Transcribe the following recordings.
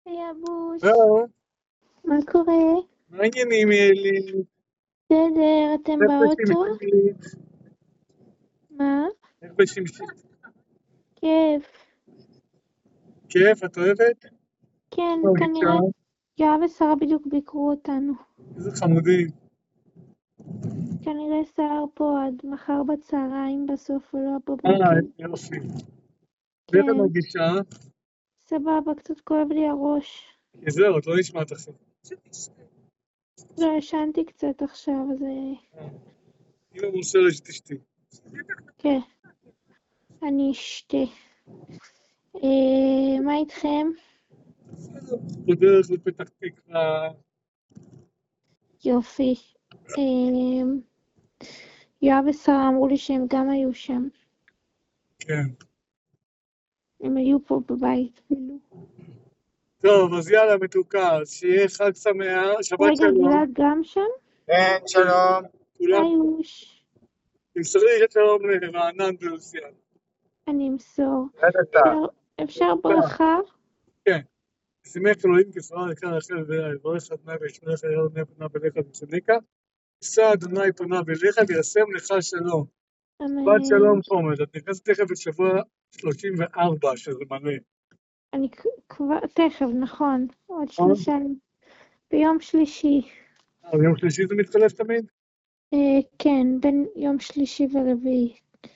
היי אבוש, לא, מה קורה? מה העניינים אלי? בסדר, אתם איך באוטו? בשמשית? מה? איך בשמשית? כיף. כיף, את אוהבת? כן, מה כנראה מרגישה? יואב ושרה בדיוק ביקרו אותנו. איזה חמודים. כנראה שר פה עד מחר בצהריים בסוף או לא בבוקר. איזה יופי. ואיך את כן, מרגישה? סבבה, קצת כואב לי הראש. כי זהו, את לא נשמעת עכשיו. לא, ישנתי קצת עכשיו, אז אמא מוסרת שתשתי. כן, אני אשתה. מה איתכם? בדרך לפתח תקווה. יופי. יואב ושרה אמרו לי שהם גם היו שם. כן. הם היו פה בבית. טוב, אז יאללה מתוקה, אז שיהיה חג שמח, שבת רגע, שלום. גלעד גם שם? כן, שלום. כולם, היי אוש. תמסרי שלום לרענן ולוסיאן. אני אמסור. אתה. אפשר ברכה? כן. שימח אלוהים כפרה יקר רחל ויברך אדוני וישמרך אדוני פניו אליך וצדקה. יישא אדוני פניו אליך וישם לך שלום. שבת שלום אמן. חומד, את נכנסת תכף לשבוע 34 שזה מלא. אני כבר, תכף, נכון. עוד נכון? 3. ביום שלישי. יום שלישי זה מתחלף תמיד? כן, בין יום שלישי ורביעי.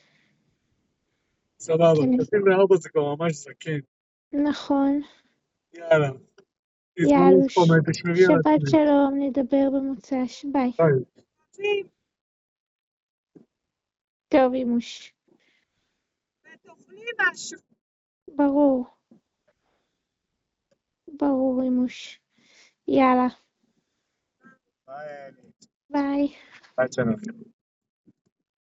סבבה, כן, 34 זה כבר ממש זקן. נכון. יאללה. תזמרו יאלוש. חומד, תשמרי על שבת עצמי. שלום, נדבר במוצ"ש. ביי. ביי. טוב, אימוש. ותאכלי משהו. ברור. ברור, אימוש. יאללה. ביי. ביי. ביי שלום.